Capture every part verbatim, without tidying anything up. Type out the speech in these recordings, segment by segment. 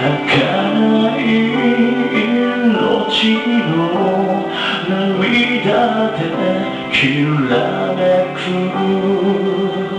儚い命の涙できらめく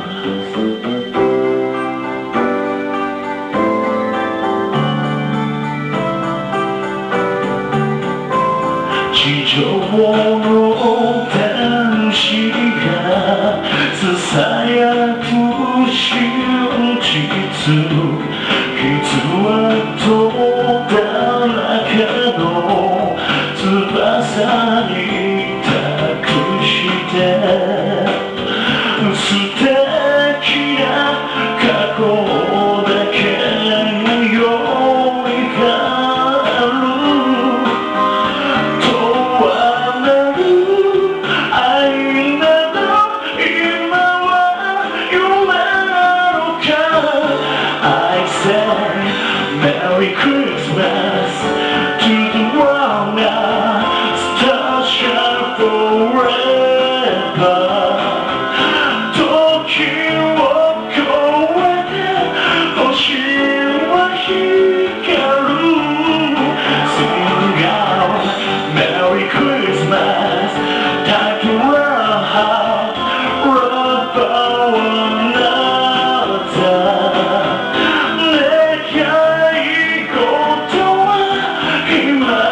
地上の天使がさやく真実傷はとだらけの翼に託して素敵な過去だけよみがあるとはなる愛など今は夢なのか I say Merry Christmas to the world now Stars shine forever 時を越えて星は光る Sing out Merry Christmas Time to run out Love one another 願い事は今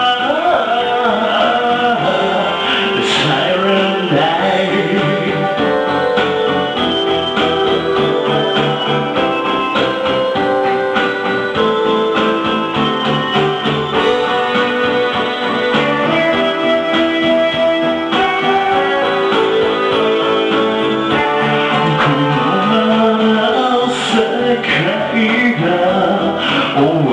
Silent night世界が終